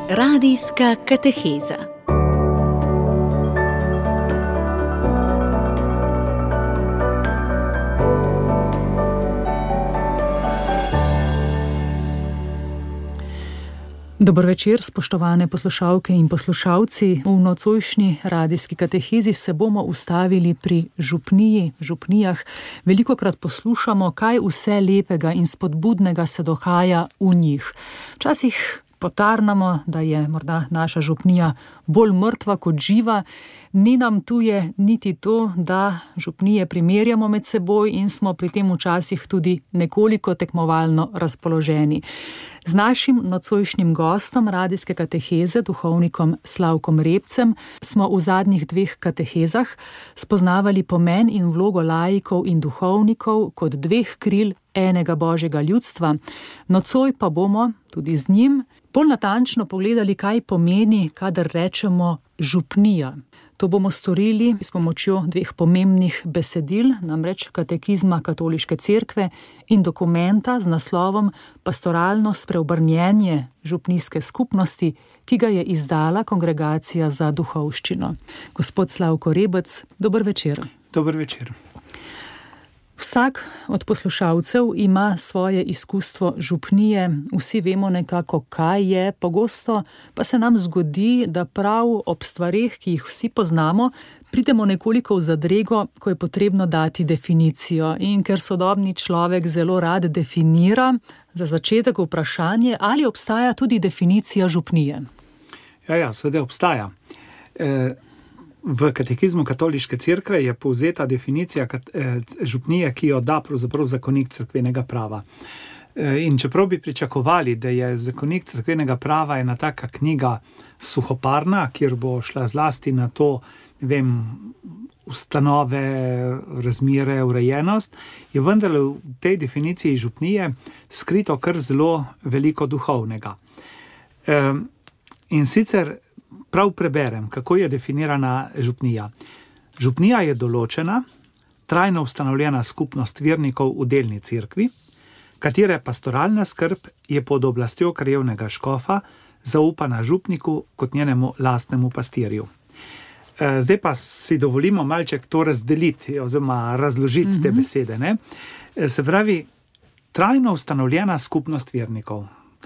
Radijska kateheza. Dober večer, spoštovane poslušalke in poslušalci. V nocojšnji radijski katehezi se bomo ustavili pri župniji, župnijah. Velikokrat poslušamo, kaj vse lepega in spodbudnega se dogaja v njih. Včasih potarnamo, da je morda naša župnija bolj mrtva kot živa. Ni nam tuje niti to, da župnije primerjamo med seboj in smo pri tem včasih tudi nekoliko tekmovalno razpoloženi. Z našim nocojšnjim gostom radijske kateheze, duhovnikom Slavkom Repcem, smo v zadnjih 2 katehezah spoznavali pomen in vlogo laikov in duhovnikov kot 2 kril enega božjega ljudstva. Nocoj pa bomo tudi z njim bolj natančno pogledali, kaj pomeni, kadar rečemo župnija. To bomo storili s pomočjo 2 pomembnih besedil, namreč katekizma Katoliške cerkve in dokumenta z naslovom Pastoralno spreobrnjenje župnijske skupnosti, ki ga je izdala Kongregacija za duhovščino. Gospod Slavko Rebec, dober večer. Dober večer. Vsak od poslušalcev ima svoje izkustvo župnije, vsi vemo nekako, kaj je, pogosto pa se nam zgodi, da prav ob stvareh, ki jih vsi poznamo, pridemo nekoliko v zadrego, ko je potrebno dati definicijo. In ker sodobni človek zelo rad definira, za začetek vprašanje, ali obstaja tudi definicija župnije? Ja, seveda obstaja. V katekizmu Katoliške cerkve je povzeta definicija župnije, ki jo da pravzaprav zakonik cerkvenega prava. In čeprav bi pričakovali, da je zakonik cerkvenega prava ena taka knjiga suhoparna, kjer bo šla zlasti na to, ustanove, razmere, urejenost, je vendar v tej definiciji župnije skrito kar zelo veliko duhovnega. In sicer prav preberem, kako je definirana župnija. Župnija je določena, trajno ustanovljena skupnost vernikov v delni cerkvi, katere pastoralna skrb je pod oblastjo krajevnega škofa zaupana župniku kot njenemu lastnemu pastirju. Zdaj pa si dovolimo malček to razdeliti oziroma razložiti te besede. Ne? Se pravi, trajno ustanovljena skupnost vernikov.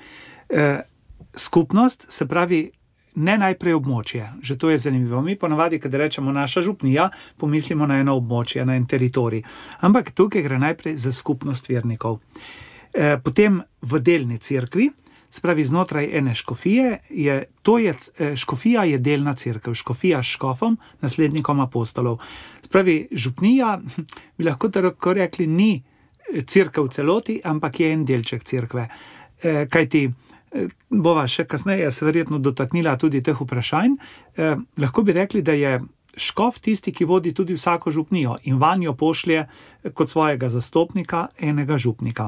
Skupnost se pravi ne najprej območje, že to je zanimivo. Mi ponavadi, kad rečemo naša župnija, pomislimo na eno območje, na en teritorij. Ampak tukaj gre najprej za skupnost vernikov. Potem v delni cerkvi, se pravi znotraj ene škofije, škofija je delna cerkev, škofija s škofom, naslednikom apostolov. Se pravi, župnija, bi lahko tako rekli, ni cerkev v celoti, ampak je en delček cerkve. Kajti bova še kasneje se verjetno dotaknila tudi teh vprašanj. Lahko bi rekli, da je škof tisti, ki vodi tudi vsako župnijo in vanjo pošlje kot svojega zastopnika enega župnika.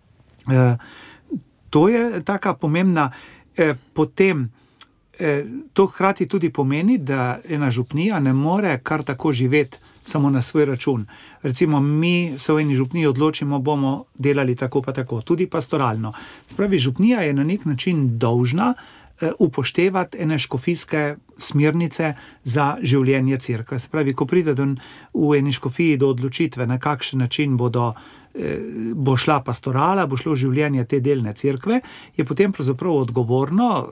To je taka pomembna. Potem to hkrati tudi pomeni, da ena župnija ne more kar tako živeti samo na svoj račun. Recimo, mi se v eni župniji odločimo, bomo delali tako pa tako, tudi pastoralno. Spravi, župnija je na nek način dolžna upoštevati ene škofijske smernice za življenje cerkve. Se pravi, ko pride v eni škofiji do odločitve, na kakšen način bo šla pastorala, bo šlo življenje te delne cerkve, je potem pravzaprav odgovorno,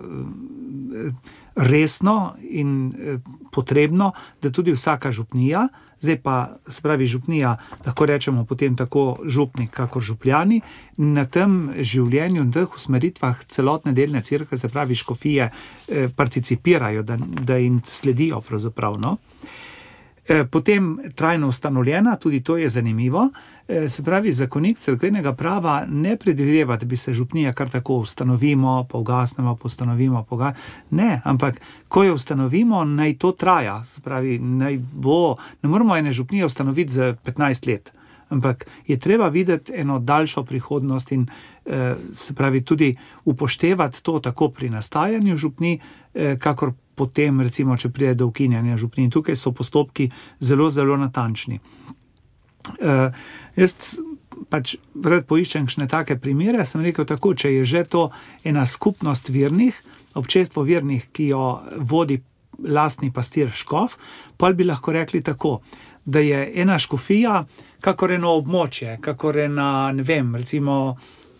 resno in potrebno, da tudi vsaka župnija, zdaj pa se pravi župnija, lahko rečemo potem tako župnik, kakor župljani, na tem življenju in teh usmeritvah celotne delne cerkve, se pravi škofije, participirajo, da jim sledijo pravzaprav, no. Potem trajno ustanovljena, tudi to je zanimivo, se pravi, zakonik cerkvenega prava ne predvideva, da bi se župnija kar tako ustanovimo, pa ugasnemo, postanovimo, ne, ampak ko jo ustanovimo, naj to traja, se pravi, ne moramo ene župnije ustanoviti za 15 let, ampak je treba videti eno daljšo prihodnost in se pravi tudi upoštevati to tako pri nastajanju župnij, kakor potem, recimo, če pride do ukinjanja župnij. Tukaj so postopki zelo, zelo natančni. Jaz pač rad poiščem kakšne take primere, sem rekel tako, če je že to ena skupnost vernih, občestvo vernih, ki jo vodi lastni pastir škof, pa bi lahko rekli tako, da je ena škofija kakor eno območje, kakor ena, ne vem, recimo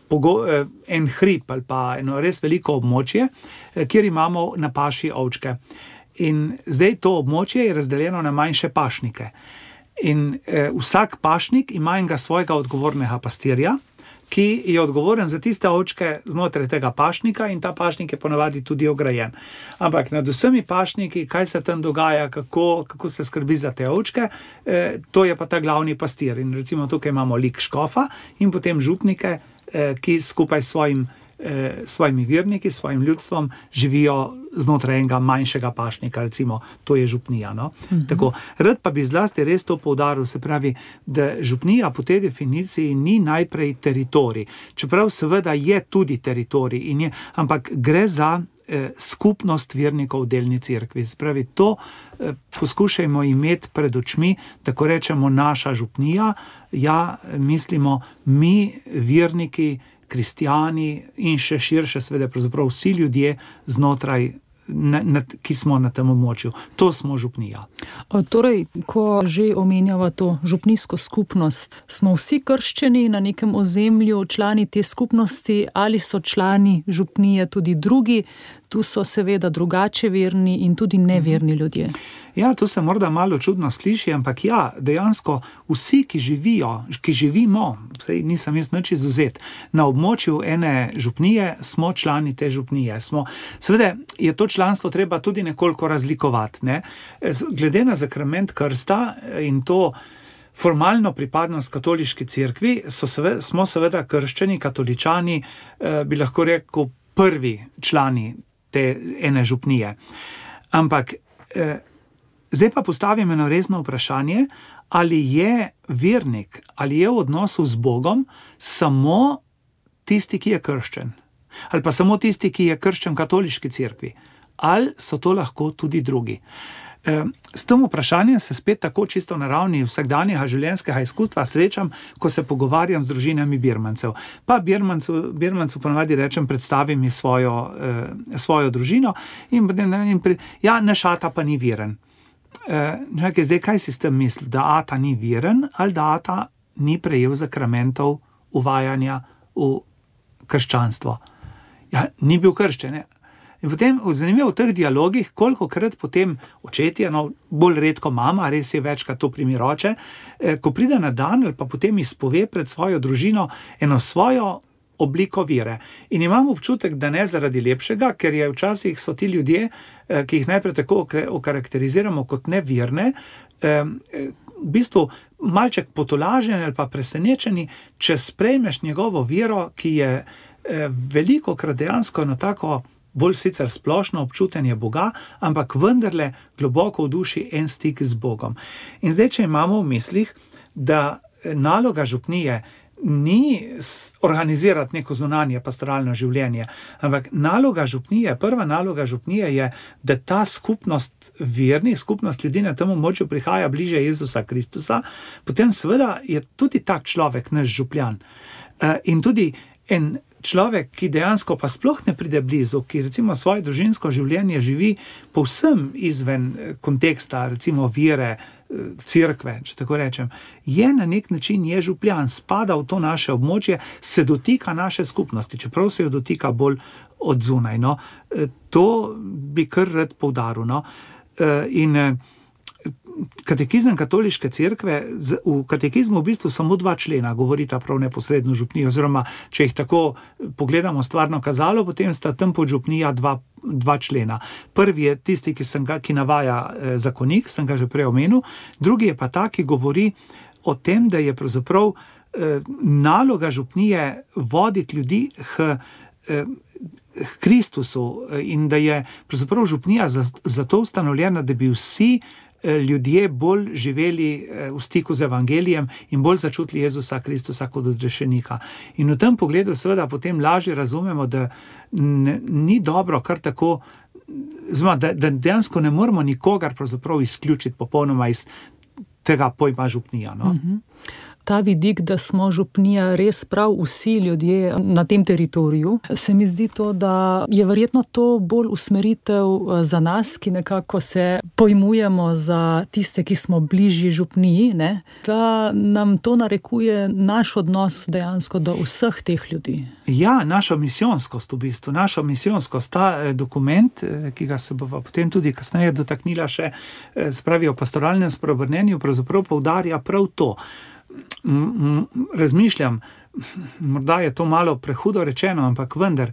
en hrib ali pa eno res veliko območje, kjer imamo na paši ovčke. In zdaj to območje je razdeljeno na manjše pašnike. In vsak pašnik ima enega svojega odgovornega pastirja, ki je odgovoren za tiste ovčke znotraj tega pašnika in ta pašnik je ponavadi tudi ograjen. Ampak nad vsemi pašniki, kaj se tam dogaja, kako se skrbi za te ovčke, to je pa ta glavni pastir. In recimo tukaj imamo lik škofa in potem župnike, ki skupaj s svojimi verniki, svojim ljudstvom živijo znotraj enega manjšega pašnika, recimo to je župnija. No? Tako, rad pa bi zlasti res to poudaril, se pravi, da župnija po tej definiciji ni najprej teritorij, čeprav seveda je tudi teritorij, ampak gre za skupnost vernikov v delni cerkvi. Se pravi, to poskušajmo imeti pred očmi, da ko rečemo naša župnija, mislimo mi verniki, kristijani in še širše seveda pravzaprav vsi ljudje znotraj, ki smo na tem območju. To smo župnija. Torej, ko že omenjava to župnijsko skupnost, smo vsi krščeni na nekem ozemlju, člani te skupnosti, ali so člani župnije tudi drugi? Tu so seveda drugače verni in tudi neverni ljudje. Ja, to se morda malo čudno sliši, ampak dejansko vsi, ki živimo, saj nisem jaz nič izvzet, na območju ene župnije, smo člani te župnije. Seveda je to članstvo treba tudi nekoliko razlikovati, ne? Glede na zakrament krsta in to formalno pripadnost katoliški cerkvi, smo seveda krščani, katoličani, bi lahko rekel, prvi člani te ene župnije. Ampak zdaj pa postavim eno resno vprašanje, ali je vernik, ali je v odnosu z Bogom samo tisti, ki je krščen, ali pa samo tisti, ki je krščen v katoliški cerkvi, ali so to lahko tudi drugi. S tem vprašanjem se spet tako čisto na ravni vsakdanjega življenjskega izkustva srečam, ko se pogovarjam z družinami birmancev. Pa birmancu ponavadi rečem, predstavim mi svojo družino in naš ata pa ni veren. Zdaj, kaj si s tem misli? Da ata ni veren ali da ata ni prejel zakramentov uvajanja v krščanstvo? Ni bil krščen, ne? In potem, zanimivo v teh dialogih, kolikokrat potem očetje, bolj redko mama, res je večkrat to primer oče, ko pride na dan ali pa potem izpove pred svojo družino eno svojo obliko vere. In imam občutek, da ne zaradi lepšega, ker včasih so ti ljudje, ki jih najprej tako okarakteriziramo kot neverne, v bistvu malček potolaženi ali pa presenečeni, če sprejmeš njegovo vero, ki je velikokrat dejansko eno tako bolj sicer splošno občutenje Boga, ampak vendarle globoko v duši en stik z Bogom. In zdaj, če imamo v mislih, da naloga župnije ni organizirati neko zunanje pastoralno življenje, ampak prva naloga župnije je, da ta skupnost vernih, skupnost ljudi na tem območju prihaja bliže Jezusa Kristusa, potem seveda je tudi tak človek naš župljan. In tudi en človek, ki dejansko pa sploh ne pride blizu, ki recimo svoje družinsko življenje živi povsem izven konteksta, recimo vere, cerkve, če tako rečem, je na nek način župljan, spada v to naše območje, se dotika naše skupnosti, čeprav se jo dotika bolj od zunaj. No. To bi kar rad poudaril. No. In katekizem katoliške cerkve, v katekizmu v bistvu samo 2 člena govorita prav neposredno župnijo, oziroma če jih tako pogledamo stvarno kazalo, potem sta tam pod župnija 2 člena. Prvi je tisti, ki navaja zakonik, sem ga že prej omenil, drugi je pa ta, ki govori o tem, da je pravzaprav naloga župnije voditi ljudi k Kristusu in da je pravzaprav župnija zato ustanovljena, da bi vsi ljudje bolj živeli v stiku z evangelijem in bolj začutili Jezusa Kristusa kot odrešenika. In v tem pogledu seveda potem lažje razumemo, da ni dobro kar tako, da dejansko ne moramo nikogar pravzaprav izključiti popolnoma iz tega pojma župnija. No? ta vidik, da smo župnija res prav vsi ljudje na tem teritoriju, se mi zdi to, da je verjetno to bolj usmeritev za nas, ki nekako se pojmujemo za tiste, ki smo bližji župniji, ne? Da nam to narekuje naš odnos dejansko do vseh teh ljudi. Ja, našo misijonskost v bistvu, ta dokument, ki ga se bova potem tudi kasneje dotaknila še, spravi o pastoralnem spreobrnenju, pravzaprav poudarja prav to. Razmišljam, morda je to malo prehudo rečeno, ampak vendar,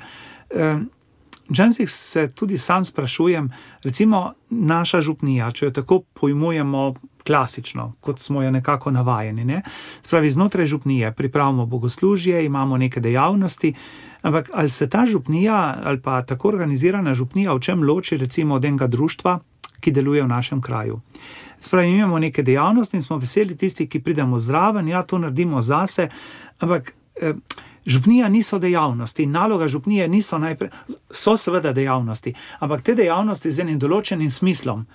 včasih se tudi sam sprašujem, recimo naša župnija, če jo tako pojmujemo klasično, kot smo jo nekako navajeni, ne? Spravi, znotraj župnije pripravimo bogoslužje, imamo neke dejavnosti, ampak ali se ta župnija ali pa tako organizirana župnija v čem loči recimo od enega društva, ki deluje v našem kraju. Spravi, imamo neke dejavnosti in smo veseli tisti, ki pridemo zraven, ja, to naredimo zase, ampak župnija niso dejavnosti, naloga župnije so seveda dejavnosti, ampak te dejavnosti z enim določenim smislom,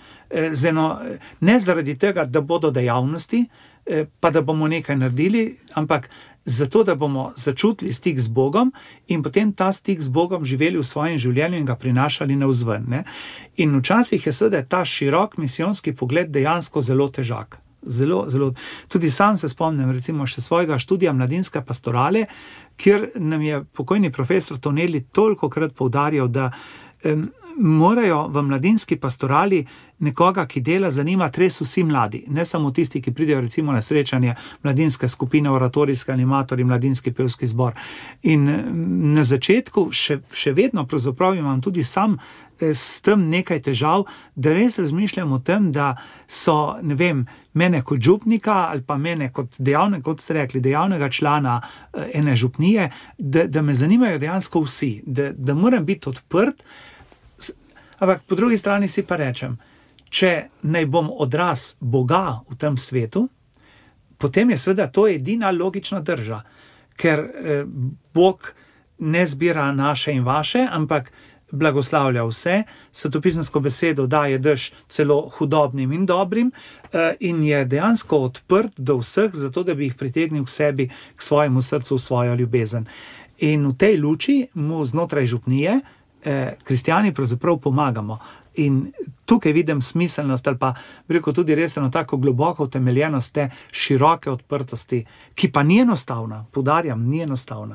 ne zaradi tega, da bodo dejavnosti, pa da bomo nekaj naredili, ampak zato, da bomo začutili stik z Bogom in potem ta stik z Bogom živeli v svojem življenju in ga prinašali navzven, ne. In včasih je seveda ta širok misijonski pogled dejansko zelo težak. Zelo. Tudi sam se spomnim recimo še svojega študija mladinske pastorale, kjer nam je pokojni profesor Toneli tolikokrat poudarjal, da morajo v mladinski pastorali nekoga, ki dela, zanimati res vsi mladi, ne samo tisti, ki pridejo recimo na srečanje mladinske skupine, oratorijski animatorji, mladinski pevski zbor. In na začetku še vedno pravzaprav imam tudi sam s tem nekaj težav, da res razmišljam o tem, da so, ne vem, mene kot župnika ali pa mene kot dejavnega člana ene župnije, da me zanimajo dejansko vsi, da moram biti odprt, ampak po drugi strani si pa rečem, če naj bom odraz Boga v tem svetu, potem je seveda to edina logična drža, ker Bog ne zbira naše in vaše, ampak blagoslavlja vse, svetopisemsko besedo daje dež celo hudobnim in dobrim in je dejansko odprt do vseh, zato da bi jih pritegnil k sebi, k svojemu srcu, v svojo ljubezen. In v tej luči mu znotraj župnije kristjani pravzaprav pomagamo. In tukaj vidim smiselnost ali pa rekel tudi resno tako globoko utemeljenost te široke odprtosti, ki pa ni enostavna, poudarjam, ni enostavna.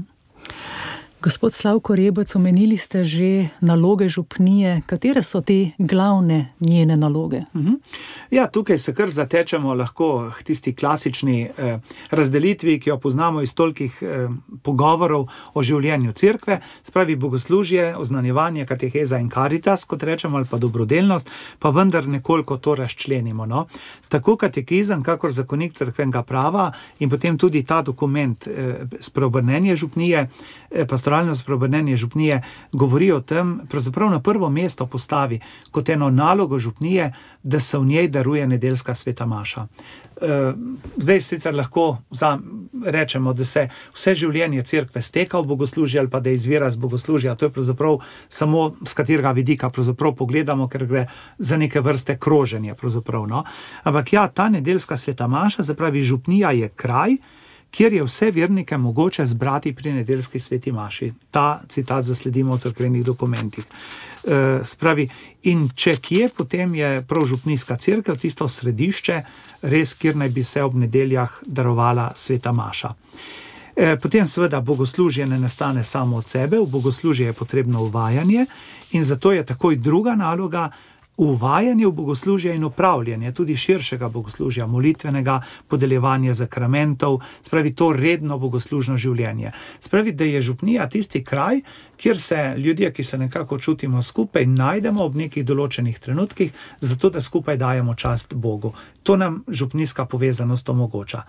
Gospod Slavko Rebec, omenili ste že naloge župnije. Katere so te glavne njene naloge? Ja, tukaj se kar zatečemo lahko k tisti klasični razdelitvi, ki jo poznamo iz tolikih pogovorov o življenju cerkve, spravi bogoslužje, oznanjevanje, kateheza in karitas, kot rečemo, ali pa dobrodelnost, pa vendar nekoliko to razčlenimo, no. Tako katekizem, kakor zakonik cerkvenega prava in potem tudi ta dokument spreobrnenje župnije, pastoralno spreobrnenje župnije, govori o tem, pravzaprav na prvo mesto postavi kot eno nalogo župnije, da se v njej daruje nedeljska sveta maša. Zdaj sicer lahko rečemo, da se vse življenje cerkve steka v bogoslužje ali pa da izvira z bogoslužja, to je pravzaprav samo z katerega vidika pravzaprav pogledamo, ker gre za neke vrste kroženje pravzaprav, no. Ampak ja, ta nedeljska sveta maša, se pravi, župnija je kraj, kjer je vse vernike mogoče zbrati pri nedeljski sveti maši. Ta citat zasledimo v cerkvenih dokumentih. Spravi, in če kje, potem je prav župnijska cerkev tisto središče, res, kjer naj bi se ob nedeljah darovala sveta maša. Potem seveda bogoslužje ne nastane samo od sebe, v bogoslužje je potrebno uvajanje in zato je takoj druga naloga uvajanje v bogoslužje in upravljanje tudi širšega bogoslužja, molitvenega, podeljevanje zakramentov, spravi to redno bogoslužno življenje. Spravi, da je župnija tisti kraj, kjer se ljudje, ki se nekako čutimo skupaj, najdemo ob nekih določenih trenutkih, zato da skupaj dajemo čast Bogu. To nam župnijska povezanost omogoča.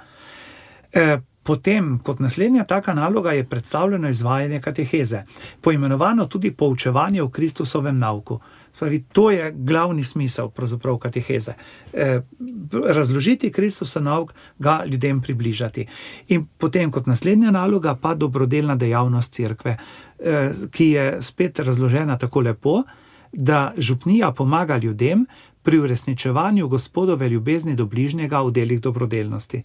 Potem, kot naslednja taka naloga je predstavljeno izvajanje kateheze, poimenovano tudi poučevanje v Kristusovem nauku. Spravi, to je glavni smisel pravzaprav kateheze. Razložiti Kristusov nauk, ga ljudem približati. In potem kot naslednja naloga pa dobrodelna dejavnost cerkve, ki je spet razložena tako lepo, da župnija pomaga ljudem pri uresničevanju Gospodove ljubezni do bližnjega v delih dobrodelnosti.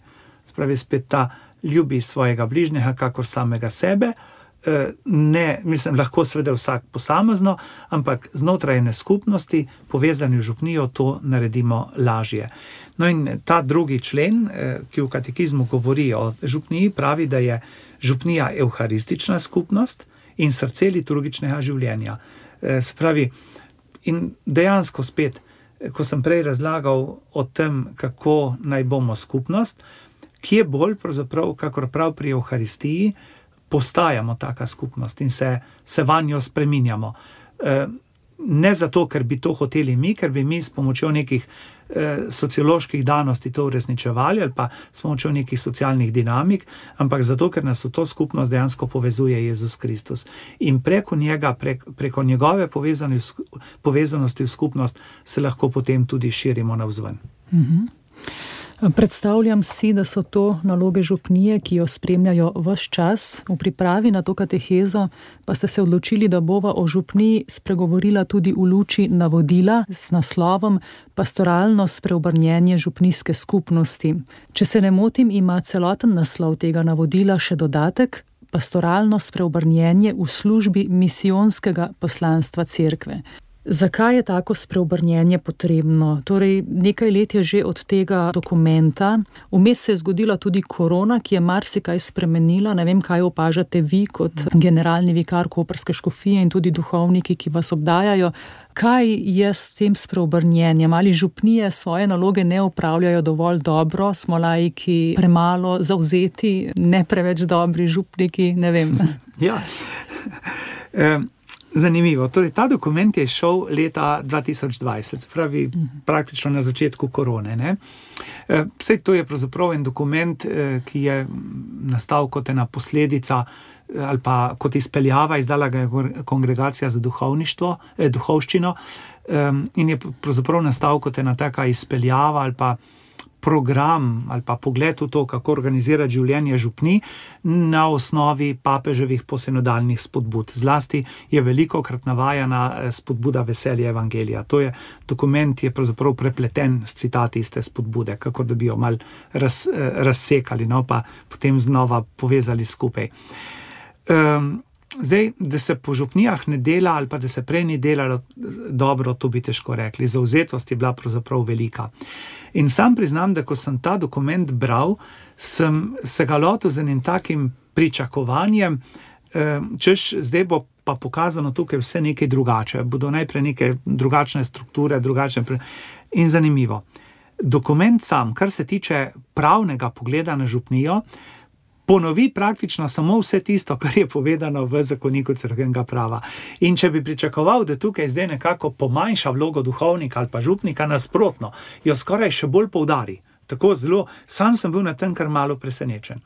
spravi spet ta ljubi svojega bližnjega, kakor samega sebe, ne, mislim, lahko seveda vsak posamezno, ampak znotraj ene skupnosti, povezani v župnijo, to naredimo lažje. No in ta drugi člen, ki v katekizmu govori o župniji, pravi, da je župnija evharistična skupnost in srce liturgičnega življenja. Se pravi, in dejansko spet, ko sem prej razlagal o tem, kako naj bomo skupnost, kje bolj pravzaprav, kakor prav pri evharistiji, postajamo taka skupnost in se vanjo spreminjamo. Ne zato, ker bi to hoteli mi, ker bi mi s pomočjo nekih socioloških danosti to uresničevali ali pa s pomočjo nekih socialnih dinamik, ampak zato, ker nas v to skupnost dejansko povezuje Jezus Kristus. In preko njega, preko njegove povezanosti v skupnost se lahko potem tudi širimo navzven. Predstavljam si, da so to naloge župnije, ki jo spremljajo ves čas. V pripravi na to katehezo pa ste se odločili, da bova o župniji spregovorila tudi v luči navodila z naslovom Pastoralno spreobrnjenje župnijske skupnosti. Če se ne motim, ima celoten naslov tega navodila še dodatek Pastoralno spreobrnjenje v službi misijonskega poslanstva cerkve. Zakaj je tako spreobrnjenje potrebno? Torej, nekaj let je že od tega dokumenta. Vmes se je zgodila tudi korona, ki je marsikaj spremenila. Ne vem, kaj opažate vi kot generalni vikar koprske škofije in tudi duhovniki, ki vas obdajajo. Kaj je s tem spreobrnjenjem? Ali župnije svoje naloge ne opravljajo dovolj dobro? Smo laiki premalo zavzeti, ne preveč dobri župniki? Ne vem. Ja. Zanimivo. Torej, ta dokument je šel leta 2020, se pravi praktično na začetku korone. Ne? Vse to je pravzaprav en dokument, ki je nastal kot ena posledica ali pa kot izpeljava, izdala ga je Kongregacija za duhovščino in je pravzaprav nastal kot ena taka izpeljava ali pa program ali pa pogled v to, kako organizirati življenje župnij na osnovi papeževih posinodalnih spodbud. Zlasti je velikokrat navajana spodbuda veselja evangelija. To je dokument, je pravzaprav prepleten s citati iz te spodbude, kako da bi jo malo razsekali, no, pa potem znova povezali skupaj. Zdaj, da se po župnijah ne dela ali pa da se prej ni delalo dobro, to bi težko rekli. Zavzetost je bila pravzaprav velika. In sam priznam, da ko sem ta dokument bral, sem se ga lotil z enim takim pričakovanjem, češ zdaj bo pa pokazano tukaj vse nekaj drugače. Bodo najprej neke drugačne strukture, drugačne. In zanimivo. Dokument sam, kar se tiče pravnega pogleda na župnijo, ponovi praktično samo vse tisto, kar je povedano v zakoniku cerkvenega prava. In če bi pričakoval, da tukaj zdaj nekako pomanjša vlogo duhovnika ali pa župnika, nasprotno, jo skoraj še bolj poudari. Tako zelo, sam sem bil na tem kar malo presenečen.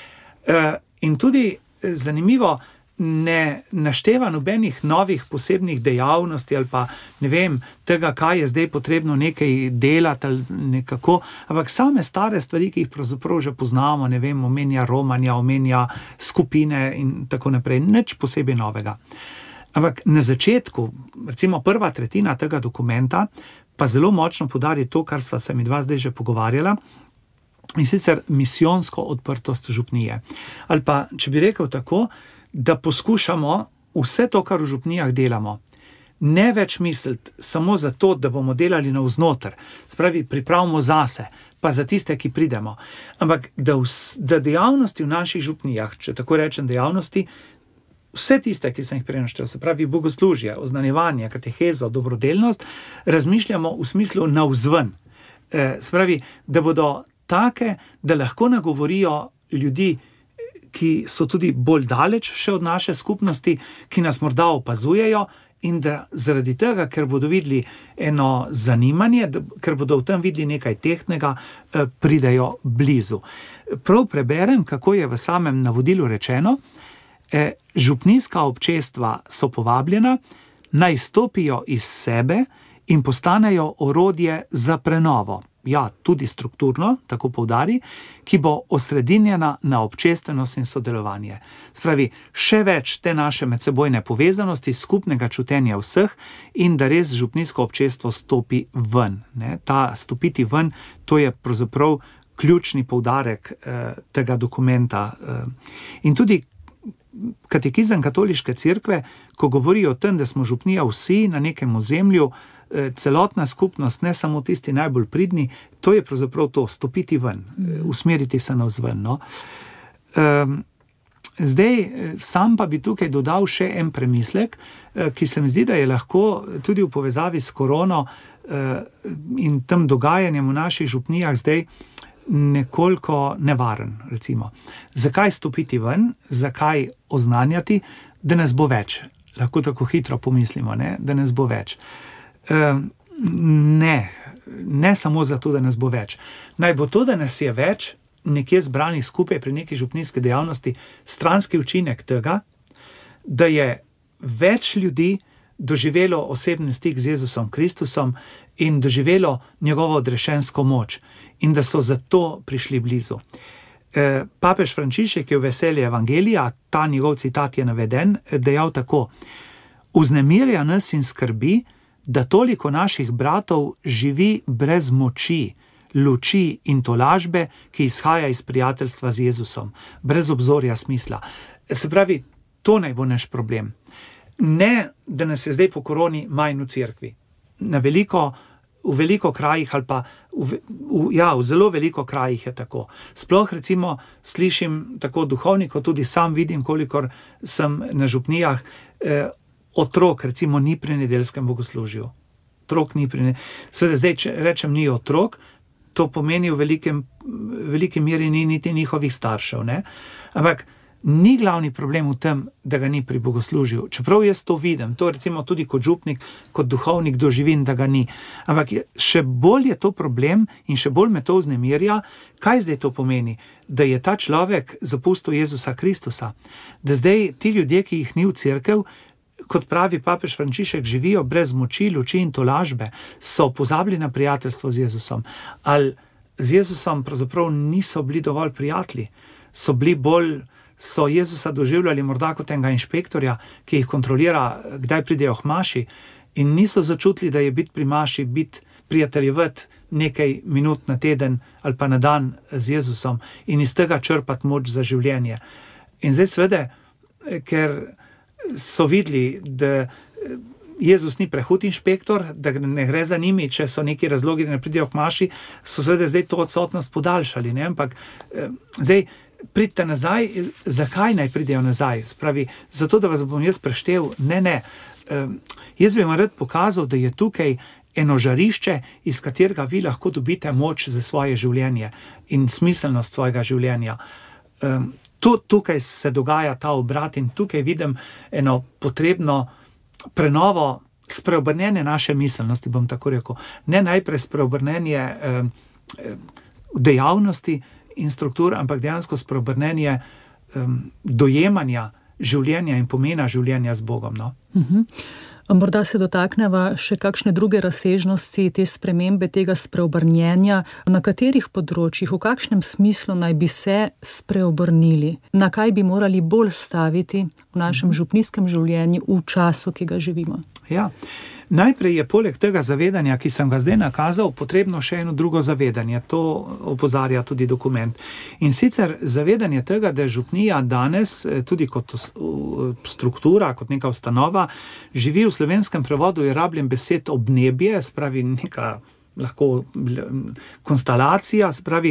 In tudi zanimivo, ne našteva nobenih novih posebnih dejavnosti ali pa ne vem, tega, kaj je zdaj potrebno nekaj delati ali nekako, ampak same stare stvari, ki jih pravzaprav že poznamo, ne vem, omenja romanja, omenja skupine in tako naprej, nič posebej novega. Ampak na začetku, recimo prva tretjina tega dokumenta, pa zelo močno poudari to, kar sva se midva zdaj že pogovarjala, in sicer misijonsko odprtost župnije. Ali pa, če bi rekel tako, da poskušamo vse to, kar v župnijah delamo, ne več misliti samo zato, da bomo delali navznoter, spravi pripravimo zase, pa za tiste, ki pridemo, ampak da dejavnosti v naših župnijah, če tako rečem dejavnosti, vse tiste, ki sem jih prej naštel, se pravi bogoslužje, oznanjevanje, katehezo, dobrodelnost, razmišljamo v smislu navzven. Se pravi, da bodo take, da lahko nagovorijo ljudi, ki so tudi bolj daleč še od naše skupnosti, ki nas morda opazujejo in da zaradi tega, ker bodo videli eno zanimanje, ker bodo v tem videli nekaj tehtnega, pridejo blizu. Prav preberem, kako je v samem navodilu rečeno, župnijska občestva so povabljena, naj stopijo iz sebe in postanejo orodje za prenovo. Ja, tudi strukturno, tako poudari, ki bo osredinjena na občestvenost in sodelovanje. Spravi, še več te naše medsebojne povezanosti, skupnega čutenja vseh in da res župnijsko občestvo stopi ven. Ne? Ta stopiti ven, to je pravzaprav ključni poudarek tega dokumenta. In tudi katekizem katoliške cerkve, ko govori o tem, da smo župnija vsi na nekem ozemlju, celotna skupnost, ne samo tisti najbolj pridni, to je pravzaprav to, stopiti ven, usmeriti se navzven. No. Zdaj, sam pa bi tukaj dodal še en premislek, ki se mi zdi, da je lahko tudi v povezavi s korono in tem dogajanjem v naših župnijah zdaj nekoliko nevaren, recimo. Zakaj stopiti ven, zakaj oznanjati, da nas bo več? Lahko tako hitro pomislimo, ne? Da nas bo več. Ne samo zato, da nas bo več. Naj bo to, da nas je več, nekje zbranih skupaj pri neki župnijski dejavnosti, stranski učinek tega, da je več ljudi doživelo osebni stik z Jezusom Kristusom in doživelo njegovo odrešensko moč in da so zato prišli blizu. Papež Frančišek je v Veselje evangelija, ta njegov citat je naveden, dejal tako: "Vznemirja nas in skrbi, da toliko naših bratov živi brez moči, luči in tolažbe, ki izhaja iz prijateljstva z Jezusom, brez obzorja smisla." Se pravi, to naj bo naš problem. Ne, da nas je zdaj po koroni manj v cerkvi. V veliko krajih ali pa v zelo veliko krajih je tako. Sploh recimo slišim tako duhovnik, kot tudi sam vidim, kolikor sem na župnijah, otrok recimo ni pri nedeljskem bogoslužju. Otrok ni pri Seveda zdaj, če rečem ni otrok, to pomeni v veliki meri ni niti njihovih staršev, ne? Ampak ni glavni problem v tem, da ga ni pri bogoslužju. Čeprav jaz to vidim, to recimo tudi kot župnik, kot duhovnik doživim, da ga ni. Ampak še bolj je to problem in še bolj me to vznemirja. Kaj zdaj to pomeni? Da je ta človek zapustil Jezusa Kristusa. Da zdaj ti ljudje, ki jih ni v cerkev, kot pravi papež Frančišek, živijo brez moči, luči in tolažbe, so pozabili na prijateljstvo z Jezusom. Ali z Jezusom pravzaprav niso bili dovolj prijatelji, so Jezusa doživljali morda kot enega inšpektorja, ki jih kontrolira, kdaj pridejo k maši, in niso začutili, da je biti pri maši, prijateljevati nekaj minut na teden ali pa na dan z Jezusom in iz tega črpati moč za življenje. In zdaj seveda, ker so videli, da Jezus ni prehud inšpektor, da ne gre za njimi, če so neki razlogi, da ne pridejo k maši, so seveda zdaj to odsotnost podaljšali, ne? Ampak zdaj pridite nazaj, zakaj naj pridejo nazaj? Spravi, zato, da vas bom jaz preštel? Ne. Jaz bi vam rad pokazal, da je tukaj eno žarišče, iz katerega vi lahko dobite moč za svoje življenje in smiselnost svojega življenja. Tukaj se dogaja ta obrat in tukaj vidim eno potrebno prenovo, spreobrnenje naše miselnosti, bom tako rekel. Ne najprej spreobrnenje dejavnosti in struktur, ampak dejansko spreobrnenje dojemanja življenja in pomena življenja z Bogom. No? Morda se dotakneva še kakšne druge razsežnosti te spremembe, tega spreobrnjenja, na katerih področjih, v kakšnem smislu naj bi se spreobrnili, na kaj bi morali bolj staviti v našem župnijskem življenju v času, ki ga živimo. Ja. Najprej je poleg tega zavedanja, ki sem ga zdaj nakazal, potrebno še eno drugo zavedanje. To opozarja tudi dokument. In sicer zavedanje tega, da župnija danes, tudi kot struktura, kot neka ustanova, živi v slovenskem prevodu, je rabljen besed obnebje, spravi neka lahko konstelacija, spravi,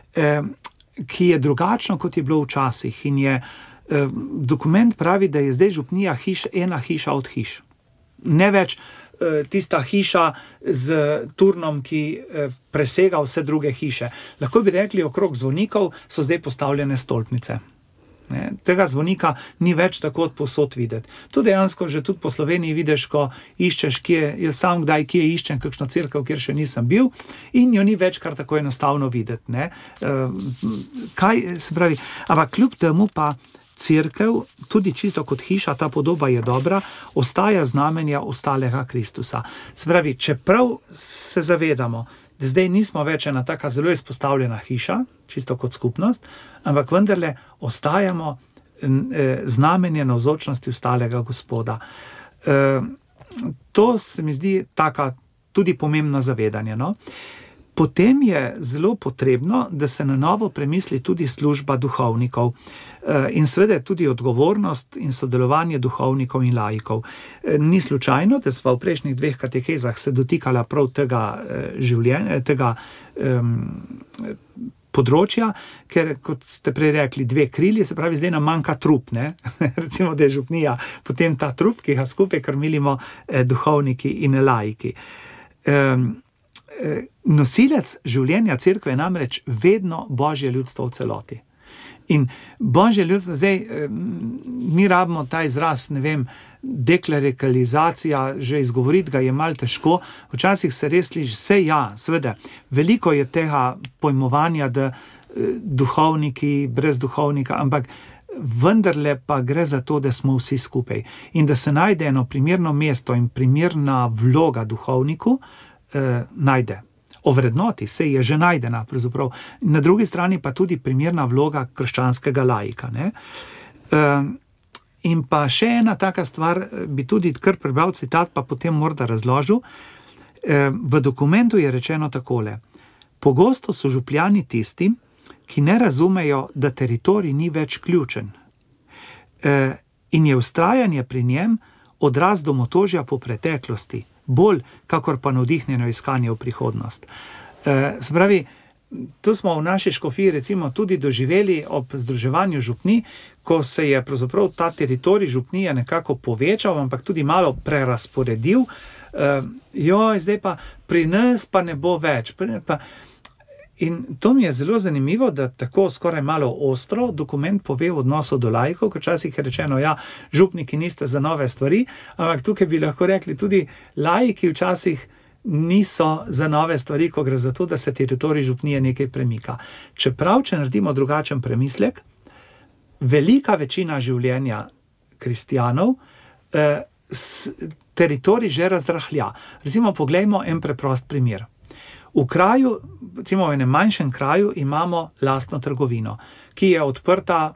ki je drugačno, kot je bilo včasih. In je dokument pravi, da je zdaj župnija ena hiša od hiš. Ne več tista hiša z turnom, ki presega vse druge hiše. Lahko bi rekli, okrog zvonikov so zdaj postavljene stolpnice. Ne? Tega zvonika ni več tako od povsod videti. To dejansko že tudi po Sloveniji vidiš, ko iščeš, jaz sam kdaj kje iščem kakšno cerkev, kjer še nisem bil, in jo ni več kar tako enostavno videti. Ne? Kaj se pravi? Ampak kljub temu pa cerkev, tudi čisto kot hiša, ta podoba je dobra, ostaja znamenja ostalega Kristusa. Se pravi, čeprav se zavedamo, da zdaj nismo več ena taka zelo izpostavljena hiša, čisto kot skupnost, ampak vendarle ostajamo znamenje navzočnosti ostalega Gospoda. To se mi zdi taka tudi pomembno zavedanje. No? Potem je zelo potrebno, da se na novo premisli tudi služba duhovnikov in seveda tudi odgovornost in sodelovanje duhovnikov in laikov. Ni slučajno, da sva v prejšnjih 2 katehezah se dotikala prav tega življenja, tega področja, ker, kot ste prej rekli, 2 krilji, se pravi, zdaj nam manjka trup, ne? Recimo, da je župnija potem ta trup, ki ga skupaj krmilimo duhovniki in laiki. Nosilec življenja cerkve je namreč vedno Božje ljudstvo v celoti. In Božje ljudstvo, zdaj mi rabimo ta izraz, ne vem, deklerikalizacija, že izgovoriti ga je malo težko, včasih se res sliši, vse ja, seveda, veliko je tega pojmovanja, da duhovniki brez duhovnika, ampak vendarle pa gre za to, da smo vsi skupaj in da se najde eno primerno mesto in primerna vloga duhovniku, najde. Ovrednoti se je že najdena, pravzaprav. Na drugi strani pa tudi primerna vloga krščanskega laika, ne? In pa še ena taka stvar, bi tudi kar prebral citat, pa potem morda razložil. V dokumentu je rečeno takole: pogosto so župljani tisti, ki ne razumejo, da teritorij ni več ključen. In je vztrajanje pri njem odraz domotožja po preteklosti, bolj kakor pa navdihnjeno iskanje v prihodnost. Se pravi, tu smo v naši škofiji recimo tudi doživeli ob združevanju župnij, ko se je pravzaprav ta teritorij župnije nekako povečal, ampak tudi malo prerasporedil. Zdaj pa pri nas pa ne bo več. In to mi je zelo zanimivo, da tako skoraj malo ostro dokument pove v odnosu do laikov, ker včasih je rečeno, ja, župniki niste za nove stvari, ampak tukaj bi lahko rekli tudi laiki včasih niso za nove stvari, ko gre za to, da se teritorij župnije nekaj premika. Čeprav, če naredimo drugačen premislek, velika večina življenja kristjanov teritorij že razrahlja. Recimo, poglejmo en preprost primer. V kraju, recimo v enem manjšem kraju, imamo lastno trgovino, ki je odprta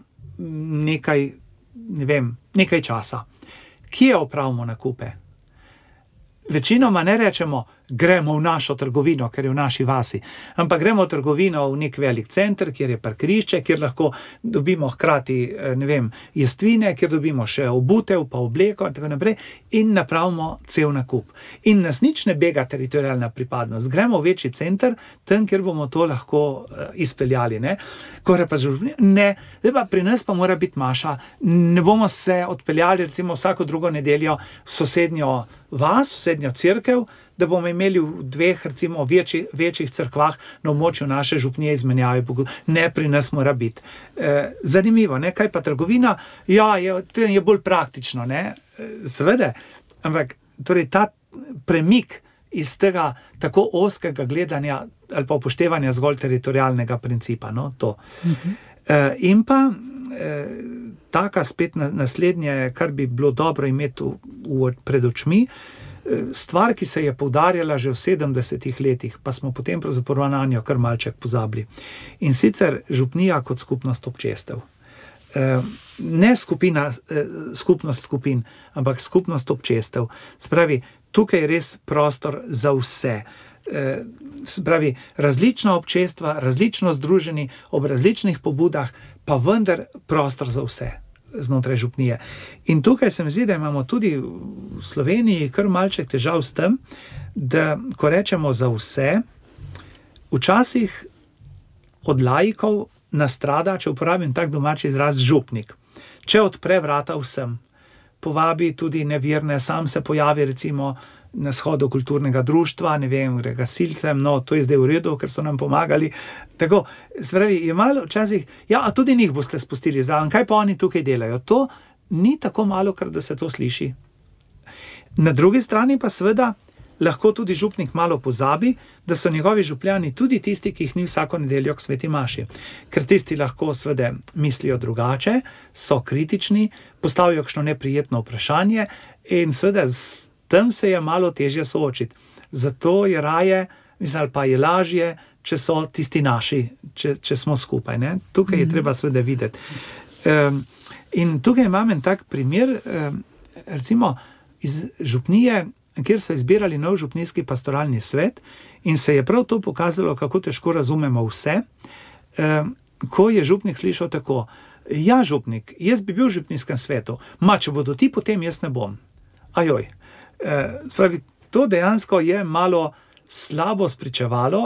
nekaj časa. Kje opravimo nakupe? Večinoma ne rečemo, gremo v našo trgovino, ker je v naši vasi, ampak gremo v trgovino v nek velik center, kjer je parkirišče, kjer lahko dobimo hkrati, jestvine, kjer dobimo še obutev, pa obleko in tako naprej in napravimo cel nakup. In nas nič ne bega teritorialna pripadnost. Gremo v večji center, tam, kjer bomo to lahko izpeljali, ne? Ne, zdaj pa pri nas pa mora biti maša, ne bomo se odpeljali recimo vsako drugo nedeljo v sosednjo vas, v sosednjo cerkev, da bomo imeli v 2 recimo večjih cerkvah na območju naše župnije izmenjave. Ne, pri nas mora biti. Zanimivo, ne? Kaj pa trgovina? Ja, je bolj praktično, ne? Seveda, ampak torej ta premik iz tega tako ozkega gledanja ali pa upoštevanja zgolj teritorialnega principa, no, to. In pa taka spet naslednje, kar bi bilo dobro imeti pred očmi, stvar, ki se je poudarjala že v 70. letih, pa smo potem pravzaprav na njo kar malček pozabili. In sicer župnija kot skupnost občestev. Ne skupnost skupin, ampak skupnost občestev. Spravi, tukaj je res prostor za vse. Spravi, različna občestva, različno združeni ob različnih pobudah, pa vendar prostor za vse znotraj župnije. In tukaj se mi zdi, da imamo tudi v Sloveniji kar malček težav s tem, da ko rečemo za vse, včasih od laikov nastrada, če uporabim tak domači izraz, župnik. Če odpre vrata vsem, povabi tudi neverne, sam se pojavi recimo na shodu kulturnega društva, gasilcem, no, to je zdaj v redu, ker so nam pomagali. Tako, spravi, je malo včasih, ja, a tudi njih boste spustili zraven, kaj pa oni tukaj delajo? To ni tako malo, kar da se to sliši. Na drugi strani pa seveda lahko tudi župnik malo pozabi, da so njegovi župljani tudi tisti, ki jih ni vsako nedeljo k sveti maši. Ker tisti lahko seveda mislijo drugače, so kritični, postavijo kakšno neprijetno vprašanje in seveda s tem se je malo težje soočiti. Zato je raje, ali pa je lažje, če so tisti naši, če smo skupaj, ne? Tukaj je treba seveda videti. In tukaj imam en tak primer, recimo iz župnije, kjer so izbirali nov župnijski pastoralni svet in se je prav to pokazalo, kako težko razumemo vse, ko je župnik slišal tako: ja, župnik, jaz bi bil v župnijskem svetu, če bodo ti, potem jaz ne bom. Ajoj. Spravi, to dejansko je malo slabo spričevalo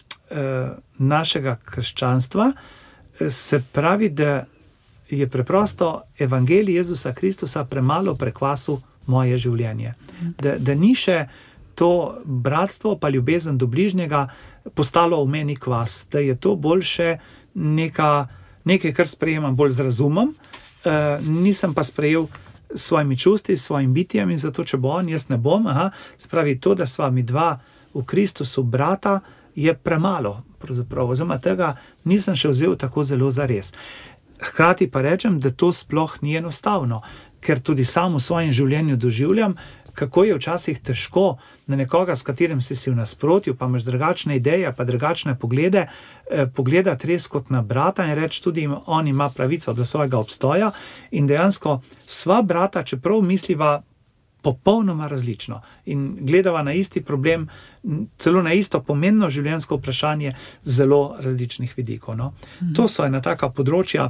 našega krščanstva, se pravi, da je preprosto evangelij Jezusa Kristusa premalo prekvasil moje življenje. Da ni še to bratstvo pa ljubezen do bližnjega postalo v meni kvas, da je to bolj še nekaj, kar sprejemam bolj z razumom, nisem pa sprejel s svojimi čustvi, s svojim bitjem in zato, če bo on, jaz ne bom. Spravi, to, da sva mi dva v Kristusu brata, je premalo. Oziroma tega nisem še vzel tako zelo zares. Hkrati pa rečem, da to sploh ni enostavno, ker tudi sam v svojem življenju doživljam, kako je včasih težko na nekoga, s katerim si v nasprotju, pa imaš drugačne ideje, pa drugačne poglede, pogledati res kot na brata in reči tudi, on ima pravico do svojega obstoja in dejansko sva brata, čeprav misliva popolnoma različno in gledava na isti problem, celo na isto pomembno življenjsko vprašanje zelo različnih vidikov. No. To so ena taka področja,